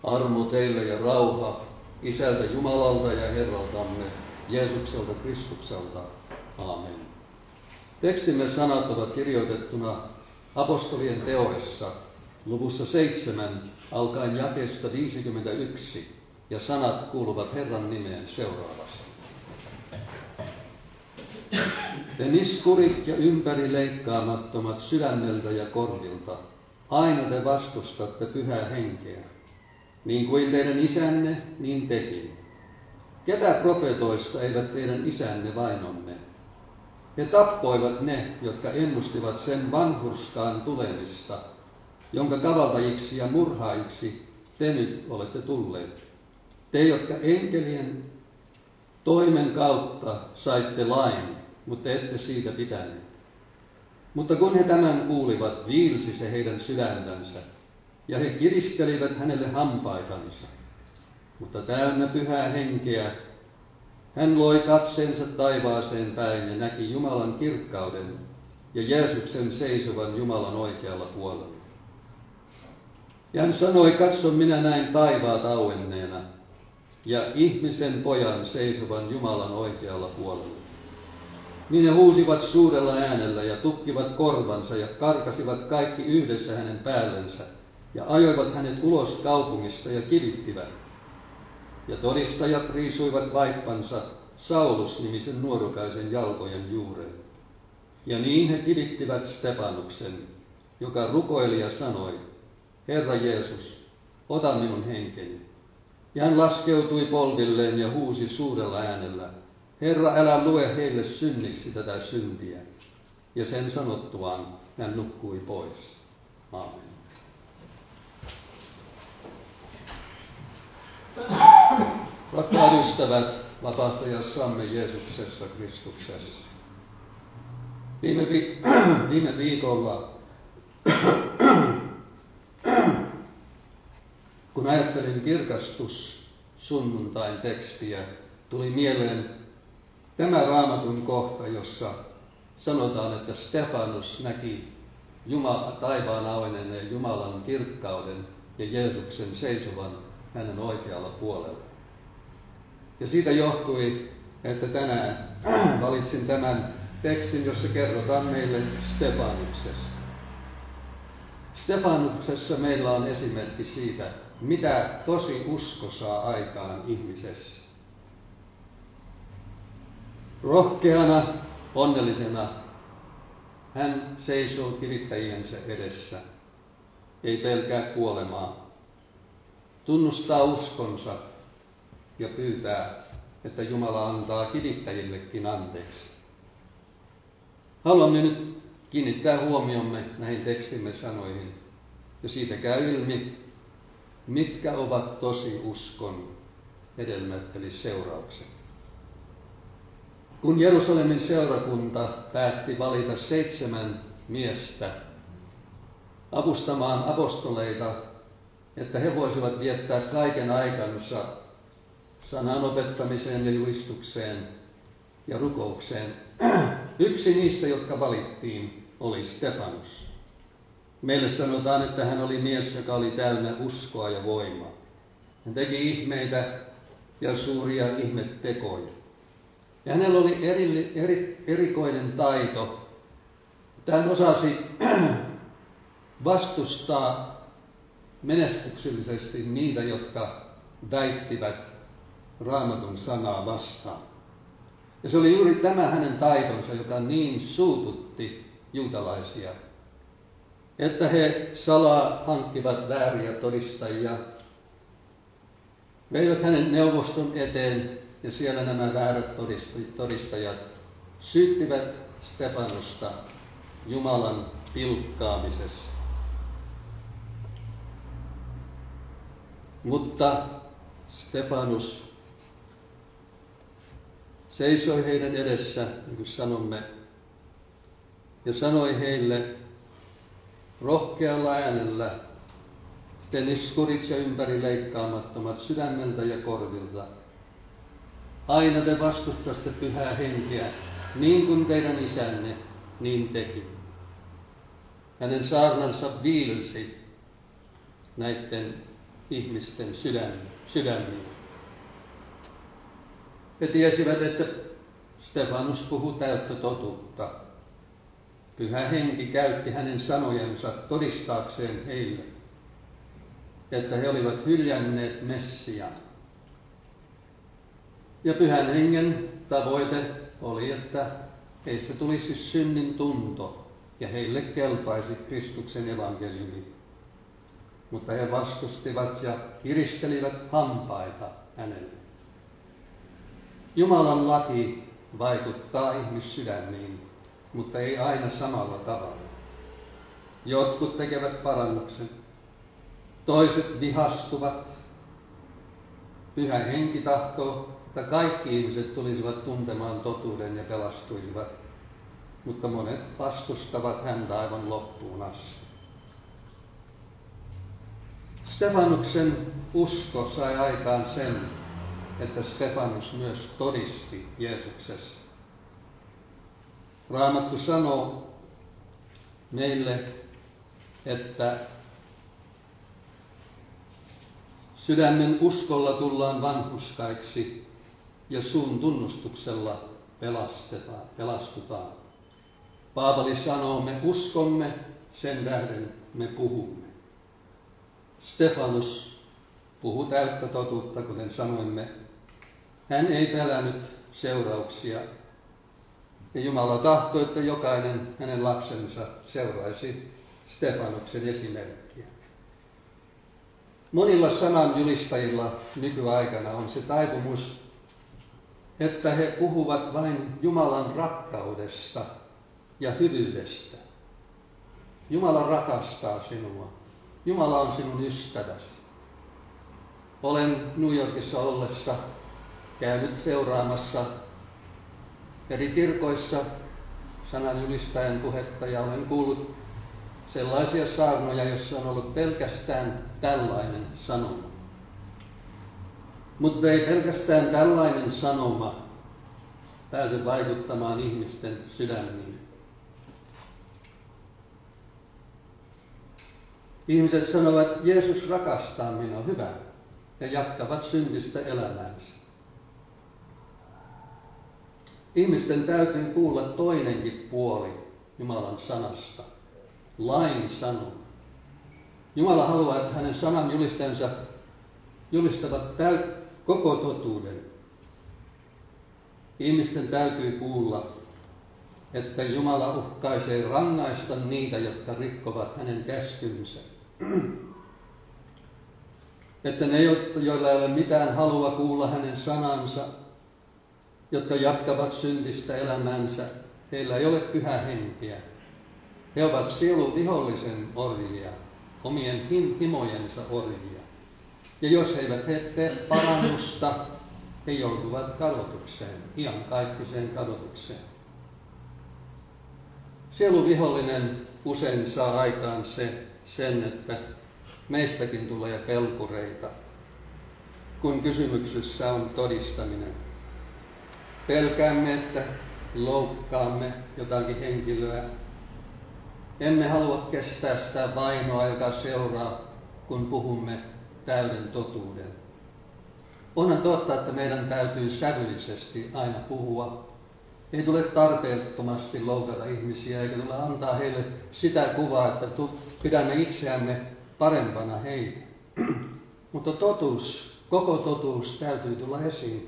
Armo teille ja rauha Isältä Jumalalta ja Herraltamme, Jeesukselta Kristukselta. Aamen. Tekstimme sanat ovat kirjoitettuna apostolien teoissa, luvussa 7, alkaen jakeesta 51, ja sanat kuuluvat Herran nimeen seuraavasti. Te niskurit ja ympärileikkaamattomat sydämeltä ja korvilta, aina te vastustatte pyhää henkeä. Niin kuin teidän isänne, niin tekin. Ketä profetoista eivät teidän isänne vainonne? He tappoivat ne, jotka ennustivat sen vanhurskaan tulemista, jonka kavaltajiksi ja murhaajiksi te nyt olette tulleet. Te, jotka enkelien toimen kautta saitte lain, mutta ette siitä pitäneet. Mutta kun he tämän kuulivat, viilsi se heidän sydäntänsä, ja he kiristelivät hänelle hampaitansa. Mutta täynnä pyhää henkeä, hän loi katseensa taivaaseen päin ja näki Jumalan kirkkauden ja Jeesuksen seisovan Jumalan oikealla puolella. Ja hän sanoi, katso, minä näin taivaat auenneena ja ihmisen pojan seisovan Jumalan oikealla puolella. Niin he huusivat suurella äänellä ja tukkivat korvansa ja karkasivat kaikki yhdessä hänen päällensä ja ajoivat hänet ulos kaupungista ja kivittivät. Ja todistajat riisuivat vaippansa Saulus-nimisen nuorukaisen jalkojen juureen. Ja niin he kivittivät Stefanuksen, joka rukoili ja sanoi, Herra Jeesus, ota minun henkeni. Ja hän laskeutui polvilleen ja huusi suurella äänellä, Herra, älä lue heille synniksi tätä syntiä. Ja sen sanottuaan hän nukkui pois. Aamen. Rakkaat ystävät, vapahtajassamme Jeesuksessa Kristuksessa. Viime viikolla, kun ajattelin kirkastussunnuntain tekstiä, tuli mieleen tämä Raamatun kohta, jossa sanotaan, että Stefanus näki taivaan auenneen Jumalan kirkkauden ja Jeesuksen seisovan hänen oikealla puolella. Ja siitä johtui, että tänään valitsin tämän tekstin, jossa kerrotaan meille Stefanuksesta. Stefanuksessa meillä on esimerkki siitä, mitä tosi usko saa aikaan ihmisessä. Rohkeana, onnellisena hän seisoo kivittäjiensä edessä, ei pelkää kuolemaa. Tunnustaa uskonsa ja pyytää, että Jumala antaa kivittäjillekin anteeksi. Haluamme nyt kiinnittää huomiomme näihin tekstimme sanoihin, ja siitä käy ilmi, mitkä ovat tosi uskon hedelmät eli seuraukset. Kun Jerusalemin seurakunta päätti valita 7 miestä avustamaan apostoleita, että he voisivat viettää kaiken aikansa sanan opettamiseen ja julistukseen ja rukoukseen. Yksi niistä, jotka valittiin, oli Stefanus. Meille sanotaan, että hän oli mies, joka oli täynnä uskoa ja voimaa. Hän teki ihmeitä ja suuria ihmettekoja. Ja hänellä oli erikoinen taito, että hän osasi vastustaa menestyksellisesti niitä, jotka väittivät Raamatun sanaa vastaan. Ja se oli juuri tämä hänen taitonsa, joka niin suututti juutalaisia, että he salaa hankkivat vääriä todistajia, veivät hänen neuvoston eteen, ja siellä nämä väärät todistajat syyttivät Stefanusta Jumalan pilkkaamisesta. Mutta Stefanus seisoi heidän edessä, niin kuin sanomme, ja sanoi heille rohkealla äänellä, te niskurit ja ympärileikkaamattomat sydämeltä ja korvilta, aina te vastustatte pyhää henkeä, niin kuin teidän isänne, niin teki. Hänen saarnansa viilsi näiden ihmisten sydämiin. He tiesivät, että Stefanus puhui täyttä totuutta. Pyhä henki käytti hänen sanojensa todistaakseen heille, että he olivat hyljänneet Messiaan. Ja Pyhän hengen tavoite oli, että heissä tulisi synnin tunto ja heille kelpaisi Kristuksen evankeliumi. Mutta he vastustivat ja kiristelivät hampaita hänelle. Jumalan laki vaikuttaa ihmissydämiin, mutta ei aina samalla tavalla. Jotkut tekevät parannuksen, toiset vihastuvat. Pyhä henki tahtoo, että kaikki ihmiset tulisivat tuntemaan totuuden ja pelastuisivat, mutta monet vastustavat häntä aivan loppuun asti. Stefanuksen usko sai aikaan sen, että Stefanus myös todisti Jeesuksessa. Raamattu sanoo meille, että sydämen uskolla tullaan vanhurskaiksi ja suun tunnustuksella pelastutaan. Paavali sanoo, me uskomme, sen tähden me puhumme. Stefanus puhui täyttä totuutta, kuten sanoimme. Hän ei pelännyt seurauksia. Ja Jumala tahtoi, että jokainen hänen lapsensa seuraisi Stefanuksen esimerkkiä. Monilla sananjulistajilla nykyaikana on se taipumus, että he puhuvat vain Jumalan rakkaudesta ja hyvyydestä. Jumala rakastaa sinua. Jumala on sinun ystäväsi. Olen New Yorkissa ollessa käynyt seuraamassa eri kirkoissa sananjulistajan puhetta ja olen kuullut sellaisia saarnoja, joissa on ollut pelkästään tällainen sanoma. Mutta ei pelkästään tällainen sanoma pääse vaikuttamaan ihmisten sydämiin. Ihmiset sanovat, että Jeesus rakastaa minua, hyvä, ja jatkavat syntistä elämäänsä. Ihmisten täytyy kuulla toinenkin puoli Jumalan sanasta, lain sanoma. Jumala haluaa, että hänen sanan julistajansa julistavat koko totuuden. Ihmisten täytyy kuulla, että Jumala uhkaisee rangaista niitä, jotka rikkovat hänen käskynsä. Että ne, joilla ei ole mitään halua kuulla hänen sanansa, jotka jatkavat syntistä elämänsä, heillä ei ole pyhää henkeä. He ovat sielun vihollisen orjia, omien himojensa orjia. Ja jos he eivät tee parannusta, he joutuvat kadotukseen, iankaikkiseen kadotukseen. Sielun vihollinen usein saa aikaan sen, että meistäkin tulee pelkureita, kun kysymyksessä on todistaminen. Pelkäämme, että loukkaamme jotakin henkilöä. Emme halua kestää sitä vainoa, joka seuraa, kun puhumme täyden totuuden. Onhan totta, että meidän täytyy sävyllisesti aina puhua. Ei tule tarpeettomasti loukata ihmisiä, eikä tule antaa heille sitä kuvaa, että pidämme itseämme parempana heitä. Mutta totuus, koko totuus täytyy tulla esiin.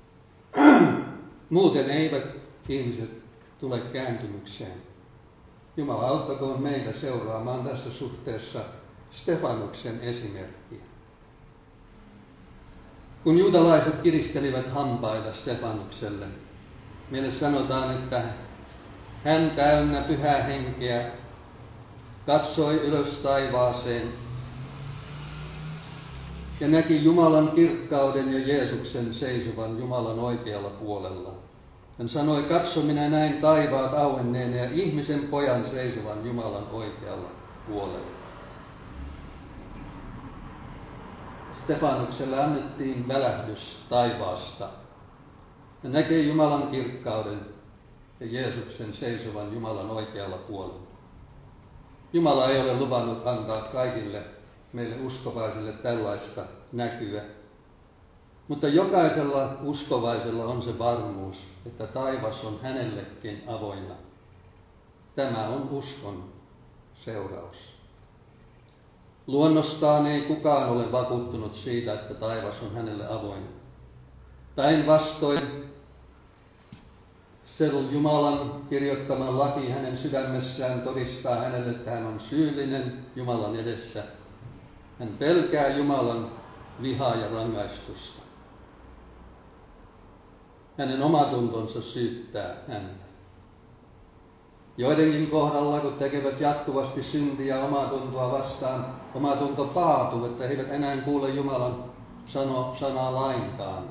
Muuten eivät ihmiset tule kääntymykseen. Jumala auttakoon meitä seuraamaan tässä suhteessa Stefanuksen esimerkkiä. Kun juutalaiset kiristelivät hampaita Stefanukselle, meille sanotaan, että hän täynnä pyhää henkeä katsoi ylös taivaaseen ja näki Jumalan kirkkauden ja Jeesuksen seisovan Jumalan oikealla puolella. Hän sanoi, katso, minä näin taivaat auenneena ja ihmisen pojan seisovan Jumalan oikealla puolella. Stefanukselle annettiin välähdys taivaasta. Hän näkee Jumalan kirkkauden ja Jeesuksen seisovan Jumalan oikealla puolella. Jumala ei ole luvannut antaa kaikille meille uskovaisille tällaista näkyä. Mutta jokaisella uskovaisella on se varmuus, että taivas on hänellekin avoinna. Tämä on uskon seuraus. Luonnostaan ei kukaan ole vakuuttunut siitä, että taivas on hänelle avoin. Päinvastoin se Jumalan kirjoittama laki hänen sydämessään todistaa hänelle, että hän on syyllinen Jumalan edessä. Hän pelkää Jumalan vihaa ja rangaistusta. Hänen omatuntonsa syyttää häntä. Joidenkin kohdalla, kun tekevät jatkuvasti syntiä omatuntoa vastaan, omatunto paatuu, että he eivät enää kuule Jumalan sanaa lainkaan.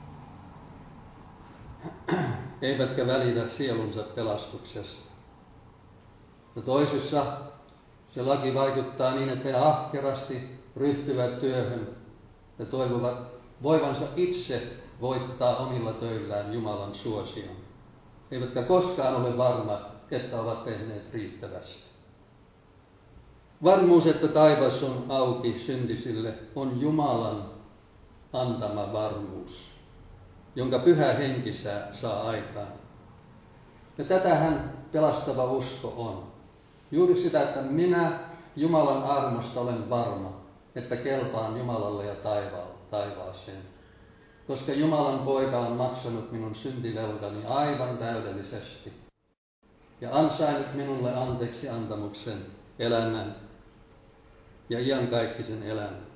Eivätkä välitä sielunsa pelastuksesta. Ja toisissa se laki vaikuttaa niin, että he ahkerasti ryhtyvät työhön ja toivovat voivansa itse voittaa omilla töillään Jumalan suosion. Eivätkä koskaan ole varma, että ovat tehneet riittävästi. Varmuus, että taivas on auki syntisille, on Jumalan antama varmuus, jonka Pyhä Henki saa aikaan. Ja tätähän pelastava usko on. Juuri sitä, että minä Jumalan armosta olen varma, että kelpaan Jumalalle ja taivaaseen. Koska Jumalan poika on maksanut minun syntivelkani aivan täydellisesti ja ansainnut minulle anteeksi antamuksen elämän ja iankaikkisen elämän.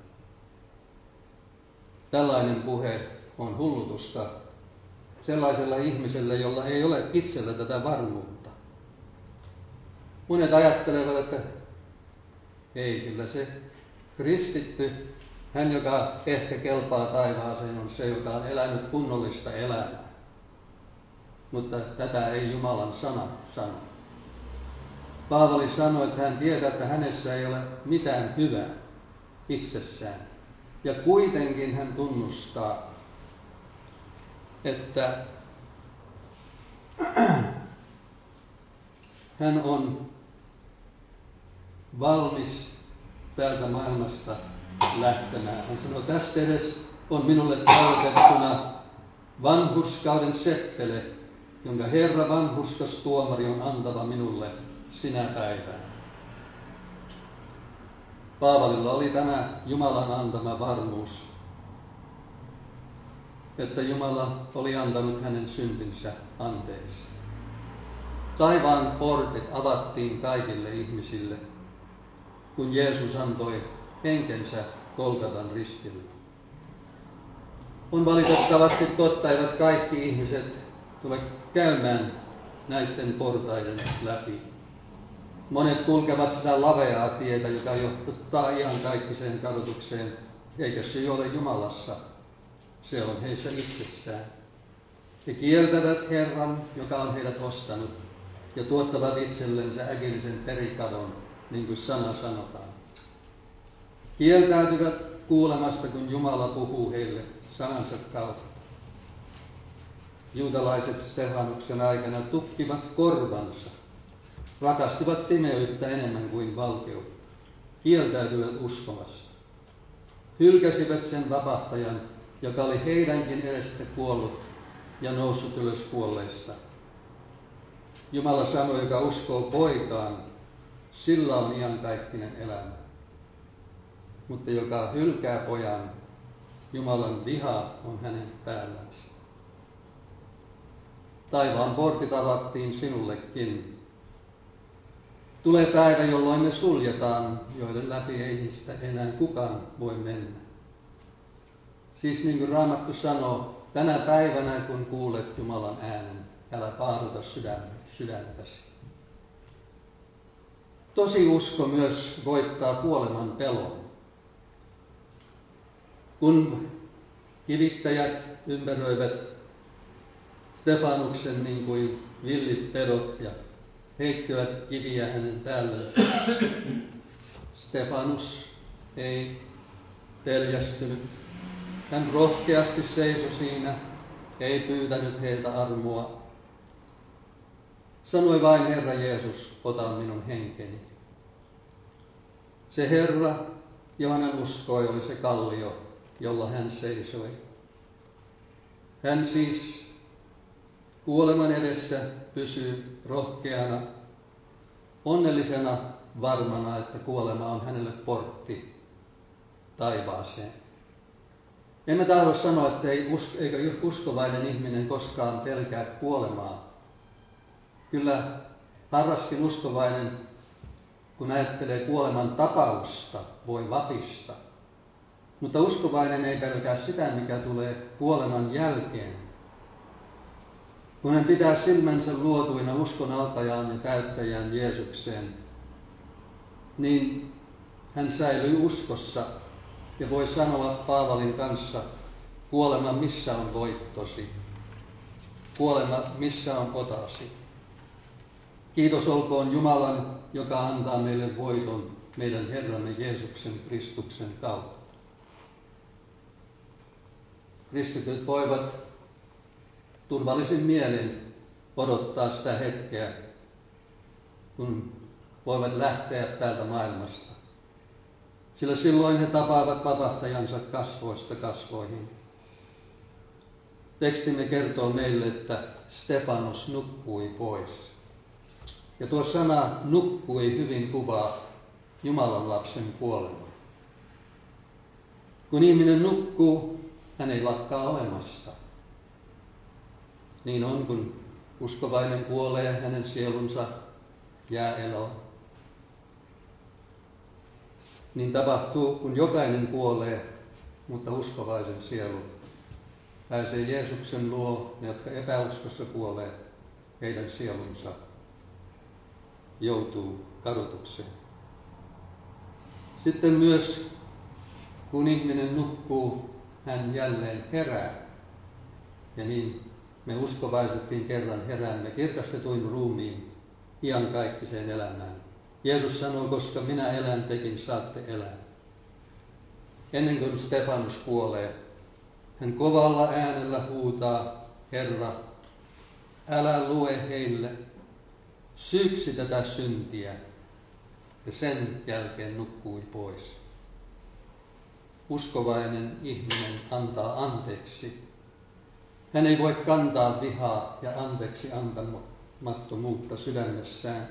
Tällainen puhe on hullutusta sellaisella ihmisellä, jolla ei ole itsellä tätä varmuutta. Monet ajattelevat, että ei, kyllä se kristitty, hän joka ehkä kelpaa taivaaseen, on se, joka on elänyt kunnollista elämää. Mutta tätä ei Jumalan sana sano. Paavali sanoi, että hän tietää, että hänessä ei ole mitään hyvää itsessään. Ja kuitenkin hän tunnustaa, että hän on valmis täältä maailmasta lähtemään. Hän sanoi, tästä edes on minulle tarkoitettuna vanhurskauden seppele, jonka Herra vanhurskastuomari on antava minulle sinä päivänä. Paavalilla oli tämä Jumalan antama varmuus, että Jumala oli antanut hänen syntinsä anteeksi. Taivaan portit avattiin kaikille ihmisille, kun Jeesus antoi henkensä Golgatan ristillä. On valitettavasti totta, eivät kaikki ihmiset tule käymään näiden portaiden läpi. Monet kulkevat sitä laveaa tietä, joka johtaa ihan kaikkiseen kadotukseen, eikä se ole Jumalassa. Se on heissä itsessään. He kieltävät Herran, joka on heidät ostanut, ja tuottavat itsellensä äkillisen perikadon, niin kuin sana sanotaan. Kieltäytyvät kuulemasta, kun Jumala puhuu heille sanansa kautta. Juutalaiset Stefanuksen aikana tukkivat korvansa, rakastivat pimeyttä enemmän kuin valkeutta, kieltäytyivät uskomasta, hylkäsivät sen vapahtajan, joka oli heidänkin edestä kuollut ja noussut ylös kuolleista. Jumala sanoi, joka uskoo poikaan, sillä on iankaikkinen elämä. Mutta joka hylkää pojan, Jumalan viha on hänen päällänsä. Taivaan portit avattiin sinullekin. Tulee päivä, jolloin ne suljetaan, joiden läpi ei niistä enää kukaan voi mennä. Siis niin kuin Raamattu sanoo, tänä päivänä kun kuulet Jumalan äänen, älä paaduta sydäntäsi. Tosi usko myös voittaa kuoleman pelon. Kun kivittäjät ympäröivät Stefanuksen niin kuin villit pedot ja heittivät kiviä hänen päälleen, Stefanus ei peljästynyt. Hän rohkeasti seisoi siinä, ei pyytänyt heiltä armoa. Sanoi vain, Herra Jeesus, ota minun henkeni. Se Herra, johon hän uskoi, oli se kallio, jolla hän seisoi. Hän siis kuoleman edessä pysyy rohkeana, onnellisena, varmana, että kuolema on hänelle portti taivaaseen. Emme tahdo sanoa, että eikö uskovainen ihminen koskaan pelkää kuolemaa. Kyllä harraskin uskovainen, kun ajattelee kuoleman tapausta, voi vapista. Mutta uskovainen ei pelkää sitä, mikä tulee kuoleman jälkeen. Kun hän pitää silmänsä luotuina uskon alkajaan ja täyttäjään Jeesukseen, niin hän säilyy uskossa ja voi sanoa Paavalin kanssa, kuolema, missä on voittosi? Kuolema, missä on otasi? Kiitos olkoon Jumalan, joka antaa meille voiton meidän Herramme Jeesuksen Kristuksen kautta. Kristityt voivat turvallisin mielin odottaa sitä hetkeä, kun voivat lähteä täältä maailmasta. Sillä silloin he tapaavat vapahtajansa kasvoista kasvoihin. Tekstimme kertoo meille, että Stefanos nukkui pois. Ja tuo sana nukkui hyvin kuvaa Jumalan lapsen kuolemaa. Kun ihminen nukkuu, hän ei lakkaa olemasta. Niin on, kun uskovainen kuolee, hänen sielunsa jää eloon. Niin tapahtuu, kun jokainen kuolee, mutta uskovaisen sielu pääsee Jeesuksen luo, ne jotka epäuskossa kuolee, heidän sielunsa joutuu kadotukseen. Sitten myös, kun ihminen nukkuu, hän jälleen herää. Ja niin me uskovaisetkin kerran heräämme kirkastetuin ruumiin iankaikkiseen elämään. Jeesus sanoo, koska minä elän, tekin saatte elää. Ennen kuin Stefanus kuolee, hän kovalla äänellä huutaa, Herra, älä lue heille syyksi tätä syntiä, ja sen jälkeen nukkui pois. Uskovainen ihminen antaa anteeksi. Hän ei voi kantaa vihaa ja anteeksi antamattomuutta sydämessään.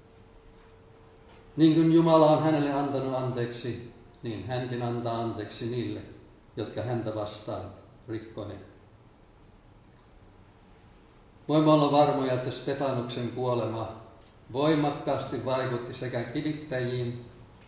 Niin kuin Jumala on hänelle antanut anteeksi, niin hänkin antaa anteeksi niille, jotka häntä vastaan rikkoneet. Voimme olla varmoja, että Stefanuksen kuolema voimakkaasti vaikutti sekä kivittäjiin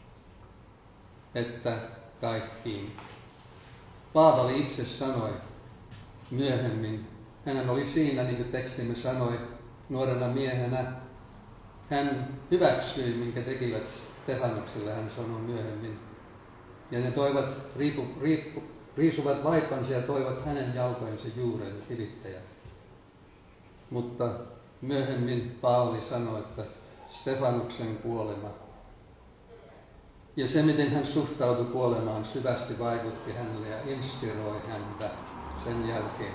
että kaikkiin. Paavali itse sanoi myöhemmin, hän oli siinä, niin kuin tekstimme sanoi, nuorena miehenä. Hän hyväksyi, minkä tekivät Stefanukselle, hän sanoi myöhemmin. Ja ne riisuvat vaipansa ja toivat hänen jalkojensa juureen kivittäjät. Mutta myöhemmin Paavali sanoi, että Stefanuksen kuolema ja se, miten hän suhtautui kuolemaan, syvästi vaikutti hänelle ja inspiroi häntä sen jälkeen.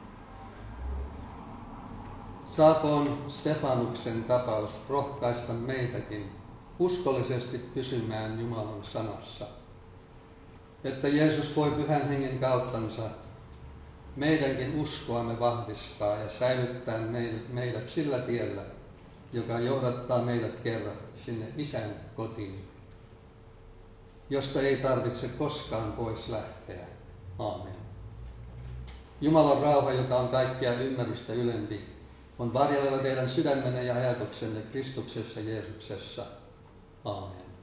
Saakoon Stefanuksen tapaus rohkaista meitäkin uskollisesti pysymään Jumalan sanassa, että Jeesus voi Pyhän Hengen kauttansa meidänkin uskoamme vahvistaa ja säilyttää meidät sillä tiellä, joka johdattaa meidät kerran sinne Isän kotiin, josta ei tarvitse koskaan pois lähteä. Aamen. Jumalan rauha, joka on kaikkea ymmärrystä ylempi, on varjeleva teidän sydämenne ja ajatuksenne Kristuksessa Jeesuksessa. Aamen.